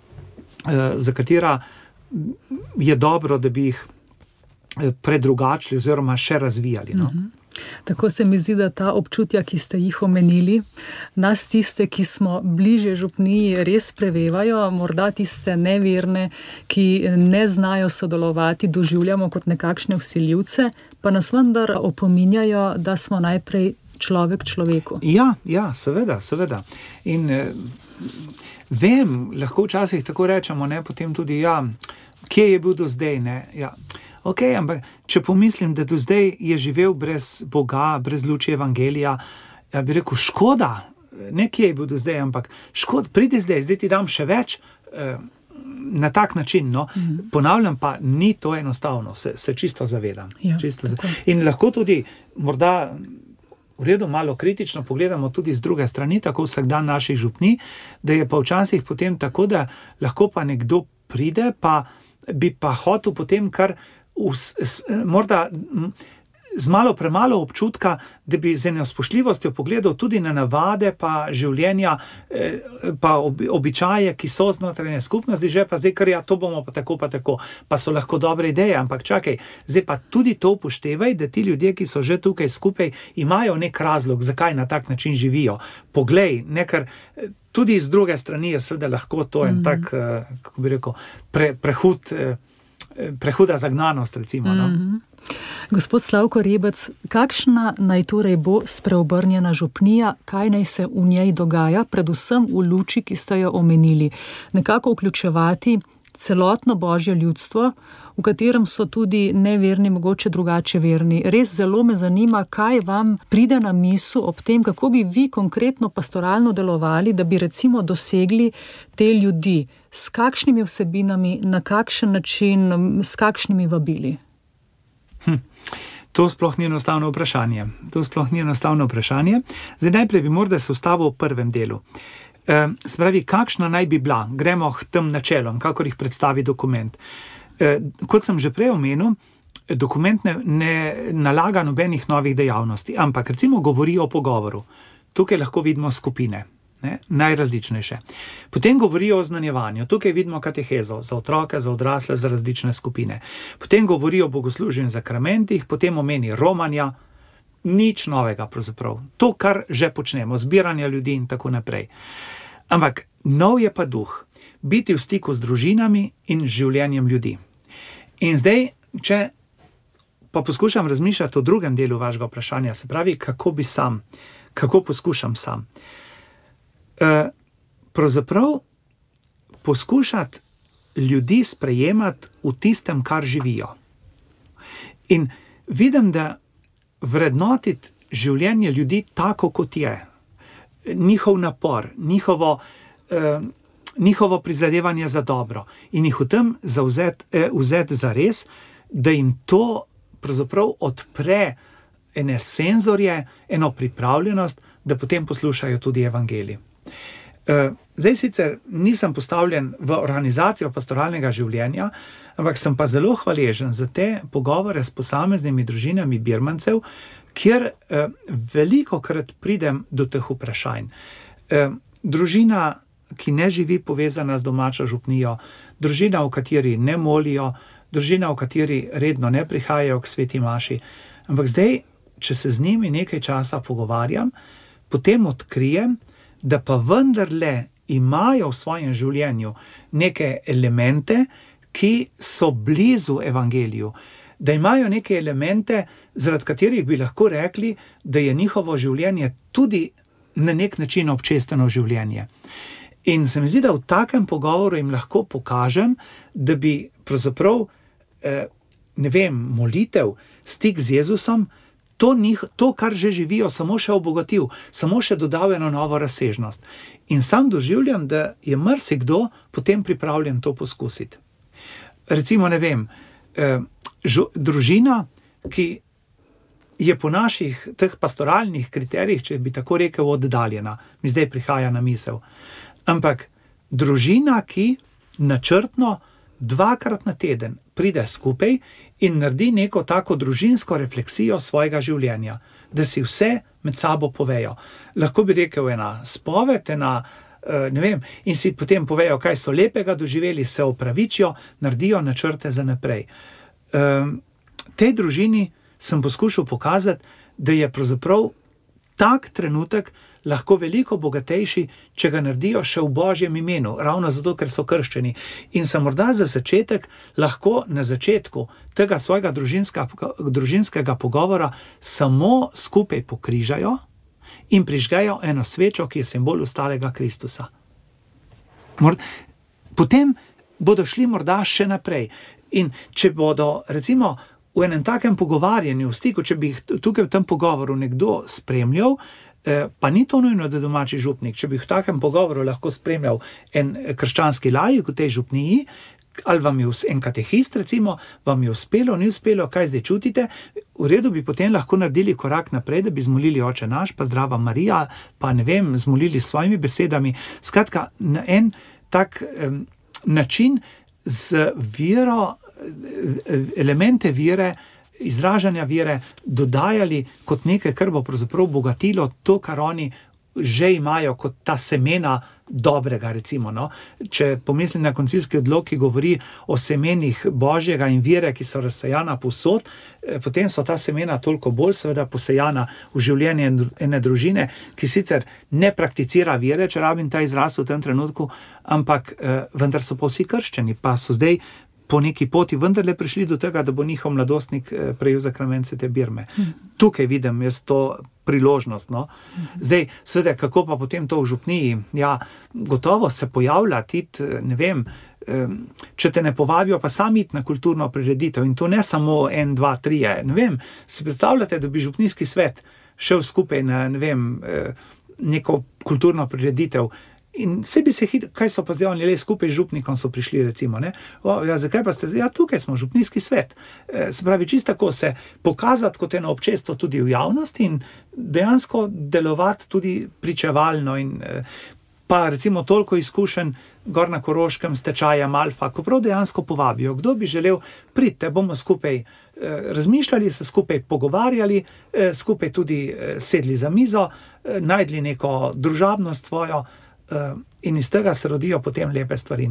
za katera je dobro, da bi jih predrugačili oziroma še razvijali. No. Tako se mi zdi, da ta občutja, ki ste jih omenili, nas tiste, ki smo bliže župniji, res prevevajo, morda tiste neverne, ki ne znajo sodelovati, doživljamo kot nekakšne vsiljivce, pa nas vendar opominjajo, da smo najprej človek človeku. Ja, seveda. In vem, lahko včasih tako rečemo, ne, potem tudi, kje je bil do zdaj, ne, Ok, ampak če pomislim, da do zdaj je živel brez Boga, brez luči evangelija, bi rekel, škoda, ne kje je bil do zdaj, ampak škoda, pridi zdaj ti dam še več, na tak način, no. Ponavljam pa, ni to enostavno, se čisto zavedam. In lahko tudi, morda v redu malo kritično pogledamo tudi z druge strani, tako vsak dan naših župni, da je pa včasih potem tako, da lahko pa nekdo pride, pa bi pa hotel potem kar morda z malo premalo občutka, da bi z eno spoštljivostjo pogledal tudi na navade pa življenja, pa običaje, ki so znotraj skupnosti, že pa zdaj, ker to bomo pa tako, pa so lahko dobre ideje, ampak čakaj, zdaj pa tudi to upoštevaj, da ti ljudje, ki so že tukaj skupaj, imajo nek razlog, zakaj na tak način živijo. Poglej, ker tudi z druge strani je seveda lahko to en tak, kako bi rekel, prehuda zagnanost, recimo. No? Gospod Slavko Rebec, kakšna naj torej bo spreobrnjena župnija, kaj naj se v njej dogaja, predvsem v luči, ki ste jo omenili, nekako vključevati celotno božje ljudstvo, v katerem so tudi neverni, mogoče drugače verni. Res zelo me zanima, kaj vam pride na misel ob tem, kako bi vi konkretno pastoralno delovali, da bi recimo dosegli te ljudi, s kakšnimi vsebinami, na kakšen način, s kakšnimi vabili. To sploh ni enostavno vprašanje. Zdaj najprej bi morda se ustavil v prvem delu. Se pravi, kakšna naj bi bila? Gremo k tem načelom, kakor jih predstavi dokument. Kot sem že prej omenil, dokument ne nalaga nobenih novih dejavnosti, ampak recimo govori o pogovoru. Tukaj lahko vidimo skupine, najrazličnejše. Potem govori o oznanjevanju. Tukaj vidimo katehezo za otroke, za odrasle, za različne skupine. Potem govori o bogoslužju in zakramentih, potem omeni romanja, nič novega pravzaprav. To, kar že počnemo, zbiranje ljudi in tako naprej. Ampak nov je pa duh. Biti v stiku z družinami in življenjem ljudi. In zdaj, če pa poskušam razmišljati o drugem delu vašega vprašanja, se pravi, kako poskušam sam. Pravzaprav poskušati ljudi sprejemati v tistem, kar živijo. In vidim, da vrednotiti življenje ljudi tako, kot je. Njihov napor, njihovo prizadevanje za dobro in jih v tem vzeti za res, da jim to pravzaprav odpre ene senzorje, eno pripravljenost, da potem poslušajo tudi evangelij. Zdaj sicer nisem postavljen v organizacijo pastoralnega življenja, ampak sem pa zelo hvaležen za te pogovore s posameznimi družinami birmancev, kjer velikokrat pridem do teh vprašanj. Družina, ki ne živi povezana z domačo župnijo, družina, v kateri ne molijo, družina, v kateri redno ne prihajajo k sveti maši. Ampak zdaj, če se z njimi nekaj časa pogovarjam, potem odkrijem, da pa vendarle imajo v svojem življenju neke elemente, ki so blizu evangeliju, da imajo neke elemente, zaradi katerih bi lahko rekli, da je njihovo življenje tudi na nek način občestveno življenje. In se mi zdi, da v takem pogovoru jim lahko pokažem, da bi pravzaprav, molitev, stik z Jezusom, to, kar že živijo, samo še obogatil, samo še dodal eno novo razsežnost. In sam doživljam, da je marsikdo potem pripravljen to poskusiti. Recimo, družina, ki je po naših teh pastoralnih kriterijih, če bi tako rekel, oddaljena, mi zdaj prihaja na misel. Ampak družina, ki načrtno 2-krat na teden pride skupaj in naredi neko tako družinsko refleksijo svojega življenja, da si vse med sabo povejo. Lahko bi rekel ena spoved, in si potem povejo, kaj so lepega doživeli, se opravičijo, naredijo načrte za naprej. Tej družini sem poskušal pokazati, da je pravzaprav tak trenutek lahko veliko bogatejši, če ga naredijo še v Božjem imenu, ravno zato, ker so krščeni. In se morda za začetek lahko na začetku tega svojega družinskega pogovora samo skupaj pokrižajo in prižgejo eno svečo, ki je simbol ostalega Kristusa. Potem bodo šli morda še naprej. In če bodo, recimo, v enem takem pogovarjanju, v stiku, če bi jih tukaj v tem pogovoru nekdo spremljal, pa ni to nujno, da domači župnik, če bi v takem pogovoru lahko spremljal en krščanski laik v tej župniji, ali vam je en katehist, recimo, vam je uspelo, ni uspelo, kaj zdaj čutite, v redu bi potem lahko naredili korak naprej, da bi zmolili Oče naš, pa Zdrava Marija, pa zmolili s svojimi besedami. Skratka, na en tak način z vero, elemente vere, izražanja vere dodajali kot nekaj, kar bo pravzaprav bogatilo to, kar oni že imajo kot ta semena dobrega, recimo. Če pomislim na koncilski odlok, ki govori o semenih Božjega in vere, ki so razsejana povsod, potem so ta semena toliko bolj seveda posejana v življenje ene družine, ki sicer ne prakticira vere, če rabim ta izraz v tem trenutku, ampak vendar so pa vsi krščeni, pa so zdaj po neki poti vendarle prišli do tega, da bo njihov mladostnik prejel sakrament svete birme. Tukaj vidim jaz to priložnost. Zdaj, seveda, kako pa potem to v župniji? Ja, gotovo se pojavlja če te ne povabijo, pa sam iti na kulturno prireditev, in to ne samo 1, 2, 3, si predstavljate, da bi župnijski svet šel skupaj na, neko kulturno prireditev. In vse bi se kaj so pa zdaj oni skupaj z župnikom so prišli, recimo, zakaj pa ste, tukaj smo, župnijski svet. Se pravi, čisto tako se pokazati kot eno občestvo tudi v javnosti in dejansko delovati tudi pričevalno in pa recimo toliko izkušenj gor na Koroškem s tečajem Alfa, ko prav dejansko povabijo, kdo bi želel priti, bomo skupaj razmišljali, se skupaj pogovarjali, skupaj tudi sedli za mizo, najdli neko družabnost svojo, in iz tega se rodijo potem lepe stvari.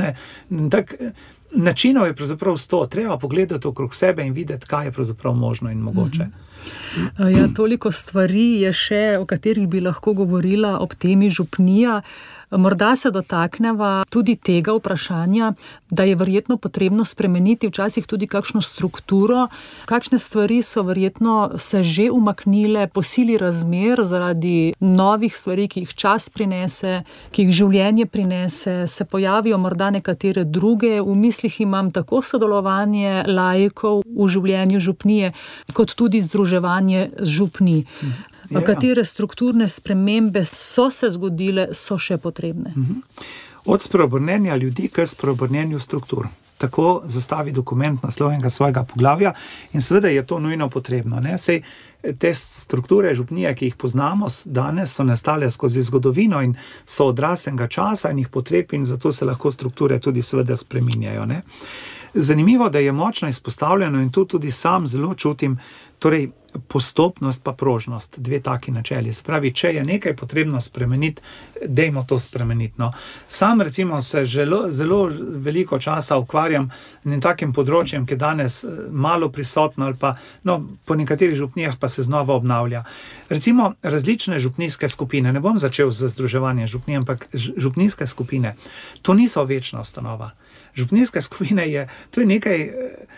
Načinov je pravzaprav 100, treba pogledati okrog sebe in videti, kaj je pravzaprav možno in mogoče. Ja, toliko stvari je še, o katerih bi lahko govorila ob temi župnija. Morda se dotakneva tudi tega vprašanja, da je verjetno potrebno spremeniti včasih tudi kakšno strukturo. Kakšne stvari so verjetno se že umaknile po sili razmer zaradi novih stvari, ki jih čas prinese, ki jih življenje prinese, se pojavijo morda nekatere druge. V mislih imam tako sodelovanje laikov v življenju župnije, kot tudi združevanje župnij. Katere strukturne spremembe so se zgodile, so še potrebne? Od spreobrnenja ljudi k spreobrnenju struktur. tako zastavi dokument naslovnega svojega poglavja in seveda je to nujno potrebno. Ne? Sej te strukture župnije, ki jih poznamo danes, so nastale skozi zgodovino in so odraz enega časa in jih potreb in zato se lahko strukture tudi seveda spreminjajo. Ne? Zanimivo, da je močno izpostavljeno in tu tudi sam zelo čutim, torej postopnost pa prožnost, dve taki načeli. Se pravi, če je nekaj potrebno spremeniti, dajmo to spremeniti. No. Sam recimo se zelo veliko časa ukvarjam in takim področjem, ki je danes malo prisotno ali pa po nekaterih župnijah pa se znova obnavlja. Recimo različne župnijske skupine, ne bom začel z združevanjem župnij, ampak župnijske skupine, to niso večna ustanova. Župnijske skupine to je nekaj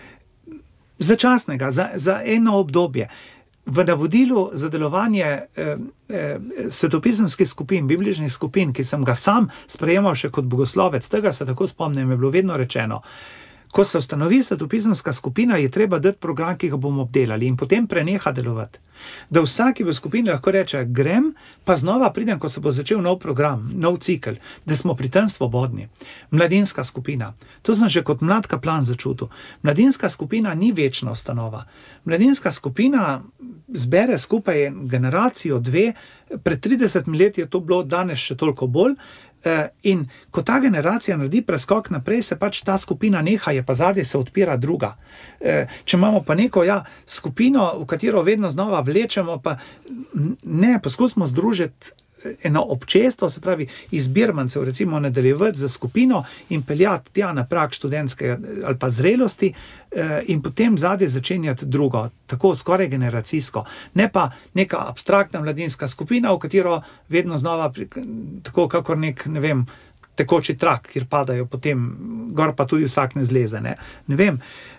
začasnega, za eno obdobje. V navodilu za delovanje svetopisemskih skupin, bibličnih skupin, ki sem ga sam sprejemal še kot bogoslovec, tega se tako spomnim, je bilo vedno rečeno, ko se ustanovi svetopisemska skupina, je treba dati program, ki ga bomo obdelali in potem preneha delovati. Da vsaki v skupini lahko reče, grem, pa znova pridem, ko se bo začel nov program, nov cikel, da smo pri tem svobodni. Mladinska skupina. To sem že kot mlad kaplan začutil. Mladinska skupina ni večna ustanova. Mladinska skupina zbere skupaj generacijo, dve, pred 30 leti je to bilo, danes še toliko bolj. In ko ta generacija naredi preskok naprej, se pač ta skupina neha, je pa zadaj se odpira druga. Če imamo pa neko skupino, v katero vedno znova vlečemo, pa ne, poskusimo združiti eno občestvo, se pravi iz birmancev recimo nadaljevati za skupino in peljati tja na prag študentske ali pa zrelosti in potem zadaj začenjati drugo, tako skoraj generacijsko. Ne pa neka abstraktna mladinska skupina, v katero vedno znova, tako kakor ne vem, tekoči trak, kjer padajo potem, gor pa tudi vsak ne zleze. Ne vem,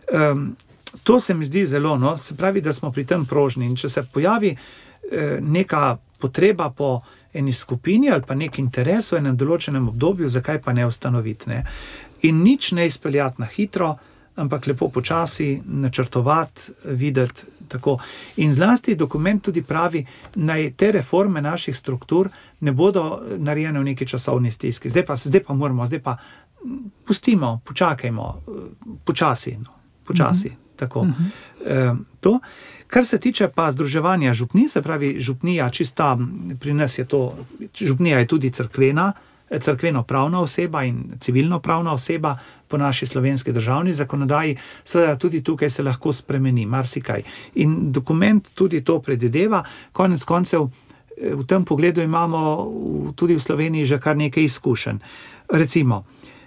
to se mi zdi zelo, se pravi, da smo pri tem prožni in če se pojavi neka potreba po eni skupini ali pa nek interes v enem določenem obdobju, zakaj pa ne ustanoviti. Ne? In nič ne izpeljati na hitro, ampak lepo počasi načrtovati, videti tako. In zlasti dokument tudi pravi, naj te reforme naših struktur ne bodo narejene v neki časovni stiski. Zdaj pa moramo, zdaj pa pustimo, počakajmo, počasi, tako. To. Kar se tiče pa združevanja župnij, se pravi župnija čista, pri nas je to, župnija je tudi cerkveno-pravna oseba in civilno-pravna oseba po naši slovenski državni zakonodaji, seveda tudi tukaj se lahko spremeni marsikaj. In dokument tudi to predvideva, konec koncev v tem pogledu imamo tudi v Sloveniji že kar nekaj izkušenj. Recimo,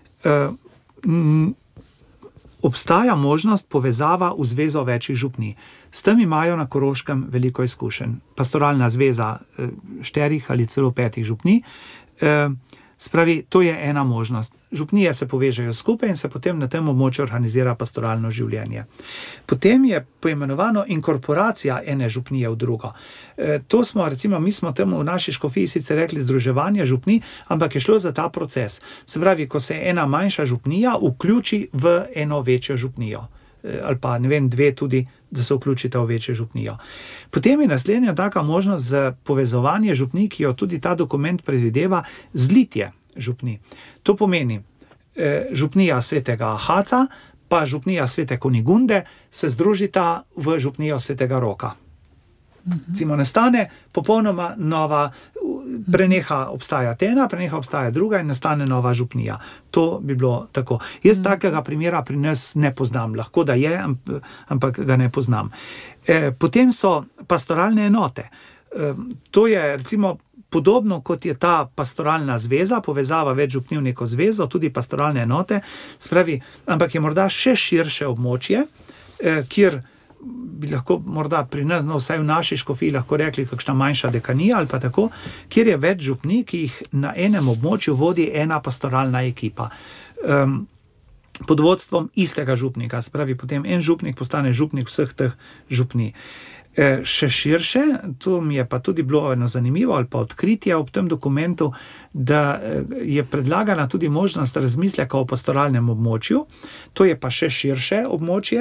obstaja možnost povezava v zvezo večjih župnij. S tem imajo na Koroškem veliko izkušenj. Pastoralna zveza 4 ali celo 5 župnij. Spravi, to je ena možnost. Župnije se povežejo skupaj in se potem na tem območju organizira pastoralno življenje. Potem je poimenovano inkorporacija ene župnije v drugo. To smo, recimo, mi smo temu v naši škofiji sicer rekli združevanje župnij, ampak je šlo za ta proces. Se pravi, ko se ena manjša župnija vključi v eno večjo župnijo. Ali pa, ne vem, 2 tudi, da se vključita v večjo župnijo. Potem je naslednja taka možnost za povezovanje župnij, ki jo tudi ta dokument predvideva, zlitje župnij. To pomeni, župnija svetega Ahaca pa župnija svete Kunigunde se združita v župnijo svetega Roka. Recimo nastane popolnoma nova, preneha obstajati ena, preneha obstaja druga in nastane nova župnija. To bi bilo tako. Jaz takega primera pri nas ne poznam. Lahko da je, ampak ga ne poznam. Potem so pastoralne enote. To je recimo podobno kot je ta pastoralna zveza, povezava več župnij v neko zvezo, tudi pastoralne enote, spravi, ampak je morda še širše območje, kjer bi lahko morda pri nas, vsaj v naši škofiji lahko rekli kakšna manjša dekanija ali pa tako, kjer je več župnij, ki jih na enem območju vodi ena pastoralna ekipa. Pod vodstvom istega župnika, se pravi, potem en župnik postane župnik vseh teh župnij. Še širše, to mi je pa tudi bilo eno zanimivo ali pa odkritje ob tem dokumentu, da je predlagana tudi možnost razmisleka o pastoralnem območju, to je pa še širše območje,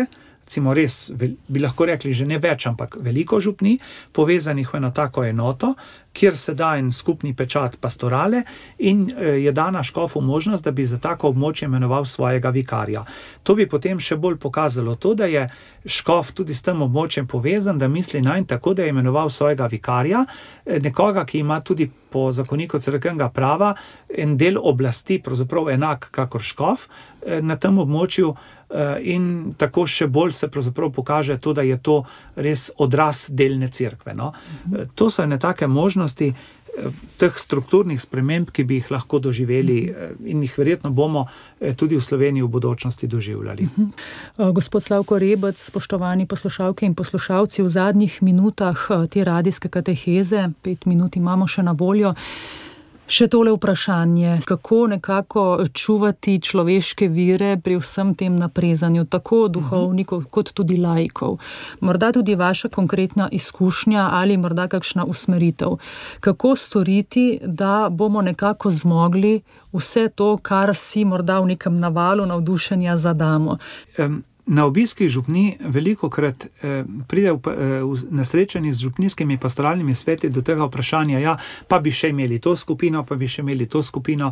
recimo res, bi lahko rekli že ne več, ampak veliko župnij, povezanih v eno tako enoto, kjer se da en skupni pečat pastorale in je dana škofu možnost, da bi za tako območje imenoval svojega vikarja. To bi potem še bolj pokazalo to, da je škof tudi s tem območjem povezan, da misli nanj tako, da je imenoval svojega vikarja, nekoga, ki ima tudi po zakoniku cerkvenega prava en del oblasti, pravzaprav enak kakor škof na tem območju, in tako še bolj se pravzaprav pokaže to, da je to res odraz delne cerkve. No? To so ene take možnosti teh strukturnih sprememb, ki bi jih lahko doživeli in jih verjetno bomo tudi v Sloveniji v bodočnosti doživljali. Gospod Slavko Rebec, spoštovani poslušalke in poslušalci, v zadnjih minutah te radijske kateheze, 5 minut imamo še na voljo, še tole vprašanje, kako nekako čuvati človeške vire pri vsem tem naprezanju, tako duhovnikov kot tudi laikov. Morda tudi vaša konkretna izkušnja ali morda kakšna usmeritev. Kako storiti, da bomo nekako zmogli vse to, kar si morda v nekem navalu navdušenja zadamo? Na obiskih župnij velikokrat pride na srečanji z župnijskimi pastoralnimi sveti do tega vprašanja, ja, pa bi še imeli to skupino, pa bi še imeli to skupino.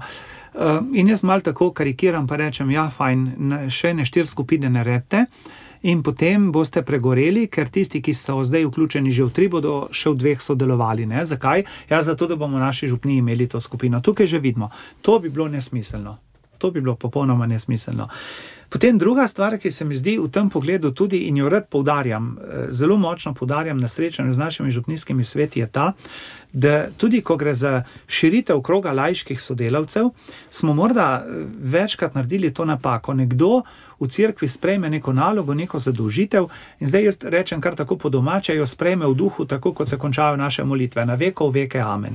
In jaz malo tako karikiram, pa rečem, ja, fajn, še ne 4 skupine naredite in potem boste pregoreli, ker tisti, ki so zdaj vključeni že v 3, bodo še v 2 sodelovali. Ne? Zakaj? Ja, zato, da bomo naši župniji imeli to skupino. Tukaj že vidimo. To bi bilo nesmiselno. To bi bilo popolnoma nesmiselno. Potem druga stvar, ki se mi zdi v tem pogledu tudi in jo rad poudarjam, zelo močno poudarjam na srečanju z našimi župnijskimi sveti, je ta, da tudi ko gre za širitev kroga laiških sodelavcev, smo morda večkrat naredili to napako. Nekdo v cerkvi sprejme neko nalogo, neko zadolžitev in zdaj jaz rečem kar tako po domače, jo sprejme v duhu, tako kot se končajo naše molitve, na veko v veke, amen.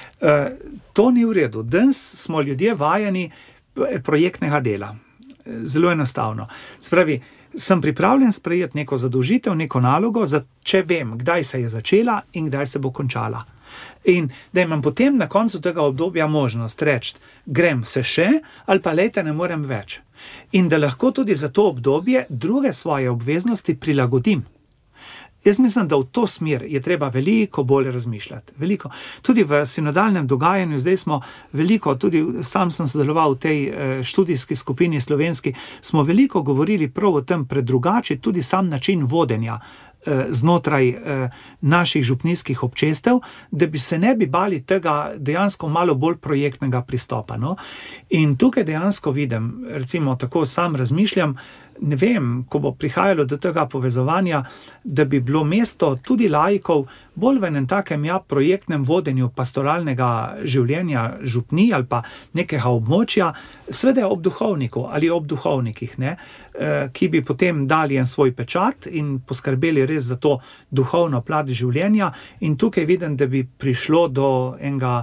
To ni v redu. Danes smo ljudje vajeni projektnega dela. Zelo enostavno. Spravi, sem pripravljen sprejeti neko zadolžitev, neko nalogo, če vem, kdaj se je začela in kdaj se bo končala. In da imam potem na koncu tega obdobja možnost reči, grem se še ali pa lejte, ne morem več. In da lahko tudi za to obdobje druge svoje obveznosti prilagodim. Jaz mislim, da v to smer je treba veliko bolj razmišljati. Veliko. Tudi v sinodalnem dogajanju, zdaj smo veliko, tudi sam sem sodeloval v tej študijski skupini slovenski, smo veliko govorili prav o tem predrugači tudi sam način vodenja znotraj naših župnijskih občestev, da bi se ne bi bali tega dejansko malo bolj projektnega pristopa. No? In tukaj dejansko vidim, recimo tako sam razmišljam, ne vem, ko bo prihajalo do tega povezovanja, da bi bilo mesto tudi laikov bolj v enem takem projektnem vodenju pastoralnega življenja župnij ali pa nekega območja, seveda ob duhovniku ali ob duhovnikih, ne, ki bi potem dali en svoj pečat in poskrbeli res za to duhovno plat življenja in tukaj vidim, da bi prišlo do enega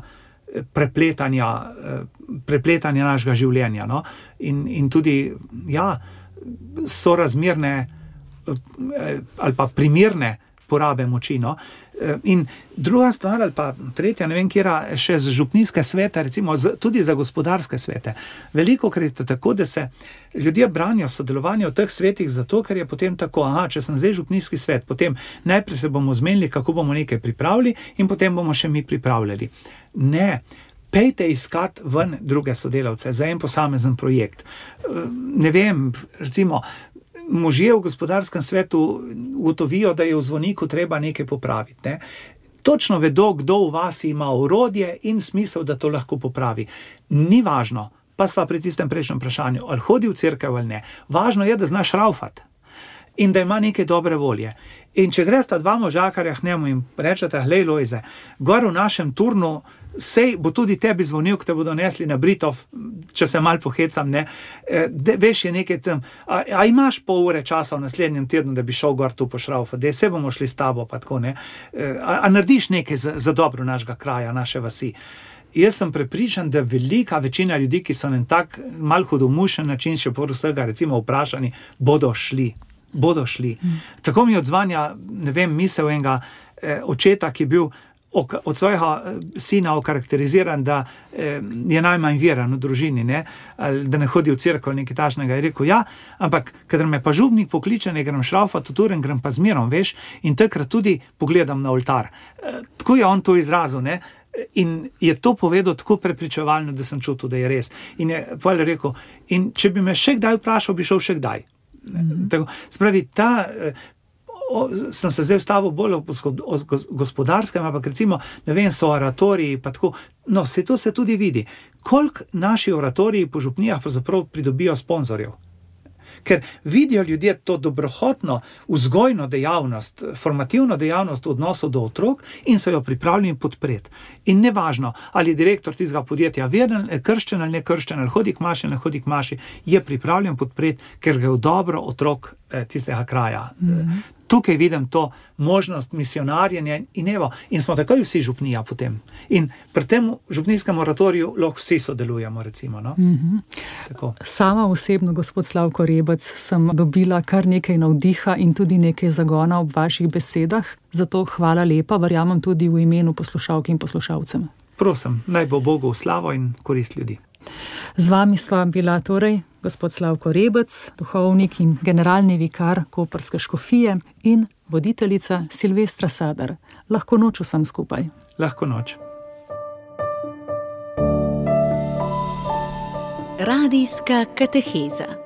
prepletanja našega življenja. No? In tudi, ja, sorazmerne ali pa primerne porabe moči. No? In druga stvar ali pa tretja, ne vem kjera, še z župnijske svete, recimo tudi za gospodarske svete. Velikokrat je tako, da se ljudje branijo sodelovanje v teh svetih zato, ker je potem tako, če sem zdaj župnijski svet, potem najprej se bomo zmenili, kako bomo nekaj pripravili in potem bomo še mi pripravljali. Ne, pejte iskat ven druge sodelavce za en posamezen projekt. Ne vem, recimo, možje v gospodarskem svetu ugotovijo, da je v zvoniku treba nekaj popraviti. Ne? Točno vedo, kdo v vasi ima orodje in smisel, da to lahko popravi. Ni važno, pa sva pri tistem prejšnjem vprašanju, ali hodi v cerkev ali ne. Važno je, da znaš raufati in da ima nekaj dobre volje. In če gresta 2 možakarja k njemu in rečete, glej Lojze, gor v našem turnu, sej bo tudi tebi zvonil, ko te bodo nesli na Britov, če se mal pohecam, ne, veš je nekaj tam, a imaš pol ure časa v naslednjem tednu, da bi šel gor tu pošraufati, da se bomo šli s tabo, pa tako, ne, a narediš nekaj za dobro našega kraja, naše vasi. Jaz sem prepričan, da velika večina ljudi, ki so na tak mal hudomušen način še por vsega, recimo vprašani, bodo šli. Tako mi odzvanja, ne vem, misel enega očeta, ki je bil od svojega sina okarakteriziran, da je najmanj veren v družini, ne? Da ne hodi v cerkev ali nekaj takšnega. Je rekel, ja, ampak kadar me pa župnik pokliče, ne grem šraufat v turen, grem pa zmerom, veš, in takrat tudi pogledam na oltar. Tako je on to izrazil, ne? In je to povedal tako prepričevalno, da sem čutil, da je res. In je potem rekel, in če bi me še kdaj vprašal, bi šel še kdaj. Tako, spravi, sem se zdaj vstavil bolj o gospodarskem, ampak recimo, ne vem, so oratoriji, pa tako, no, to se tudi vidi. Koliko naši oratoriji po župnijah pravzaprav pridobijo sponzorjev? Ker vidijo ljudje to dobrohotno, vzgojno dejavnost, formativno dejavnost v odnosu do otrok in so jo pripravljeni podpreti. In nevažno, ali je direktor tistega podjetja veren, krščen ali ne krščen, ali hodi k maši, ali ne hodi k maši, je pripravljen podpreti, ker gre v dobro otrok tistega kraja. Tukaj vidim to možnost misionarjenja in smo takoj vsi župnija potem. In pri tem župnijskem oratoriju lahko vsi sodelujemo, recimo. No? Tako. Sama osebno, gospod Slavko Rebec, sem dobila kar nekaj navdiha in tudi nekaj zagona ob vaših besedah. Zato hvala lepa, verjamem tudi v imenu poslušalk in poslušalcem. Prosim, naj bo Bogu v slavo in korist ljudi. Z vami sva bila torej gospod Slavko Rebec, duhovnik in generalni vikar koprske škofije in voditeljica Silvestra Sadar. Lahko noč vsem skupaj. Lahko noč. Radijska kateheza.